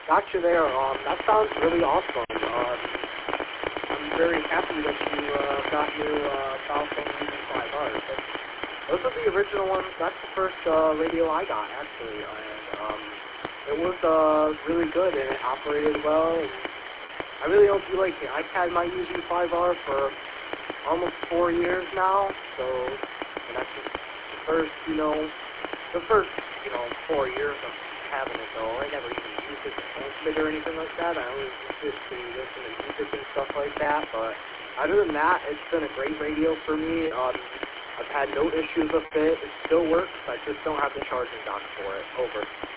Gotcha there. That sounds really awesome. I'm very happy that you got new Balphone UV5R. Those are the original ones. That's the first radio I got, actually. And it was really good, and it operated well. And I really hope you like it. I've had my UV5R for almost 4 years now, so and that's just the first, the first 4 years of having it, though. I never even used it to transmit or anything like that. I always used it to listen to music and stuff like that, but other than that, it's been a great radio for me. I've had no issues with it. It still works. I just don't have the charging dock for it. Over.